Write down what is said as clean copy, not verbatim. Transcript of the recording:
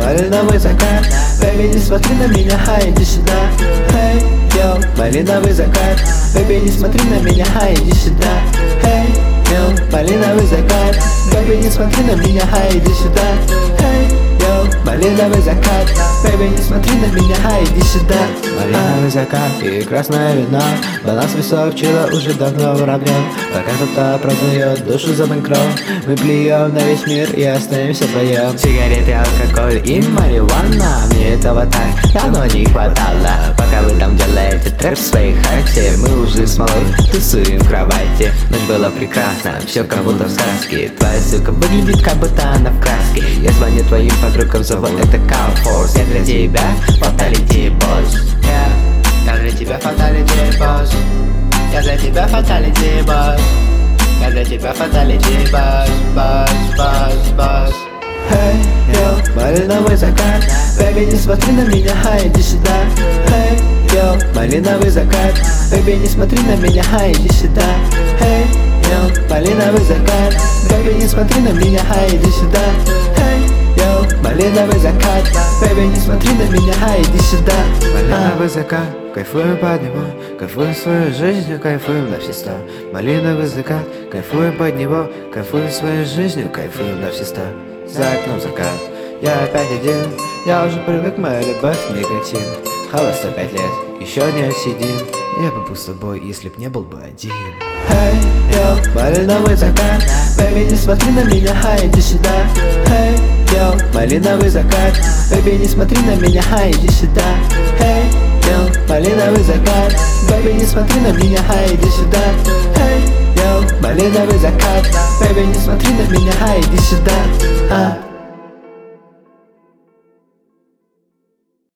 малиновый закат. Бэби, не смотри на меня, хай, иди сюда. Hey, yo, малиновый закат. Бэби, не смотри на меня, хай, иди сюда. Hey, yo, малиновый закат. Бэби, не смотри на меня, хай, иди сюда. Hey, yo, малиновый закат. Бэби, не смотри на меня, хай, иди сюда. Малиновый закат и красное вино. Баланс весов чила уже давно уравнен. Пока кто-то продает душу за банкрот, мы плюем на весь мир и останемся вдвоем. Сигареты, алкоголь и марихуана. Мне этого так давно не хватало. Пока вы там делаете трэп в своей хате, мы уже с малой тусуем в кровати. Ночь была прекрасна, все как будто в сказке. Твоя сука выглядит как будто она в краске. Я звоню твоим подругам, зову это Cowforce. Я для тебя fatality boss. Я для тебя fatality boss. Я для тебя fatality boss. Я для тебя fatality boss, boss, boss, boss. Hey, yo, малиновый закат. Бэби, не смотри на меня, хай, иди сюда. Hey, yo, малиновый закат. Бэби, не смотри на меня, хай, иди сюда. Hey, yo, малиновый закат. Бэби, не смотри на меня, хай, иди сюда. Hey, yo, малиновый закат. Бэби, не смотри на меня, хай, иди сюда. Малиновый закат, кайфуем под него, кайфуем свою жизнь, кайфуем на все сто. Малиновый закат, кайфуем под него, кайфуем своей жизнью, кайфуем на все сто. За окном закат, я опять один. Я уже привык, моя любовь никотин. Холостой 5 лет, еще не сидим. Я бы был с тобой, если б не был бы один. Hey, yo, малиновый закат. Бэби, не смотри на меня, хай, иди сюда. Hey, yo, малиновый закат. Бэби, не смотри на меня, хай, иди сюда. Hey, yo, малиновый закат. Бэби, не смотри на меня, хай, иди сюда. Hey, yo, малиновый закат. Бэби, не смотри на меня, хай, иди сюда.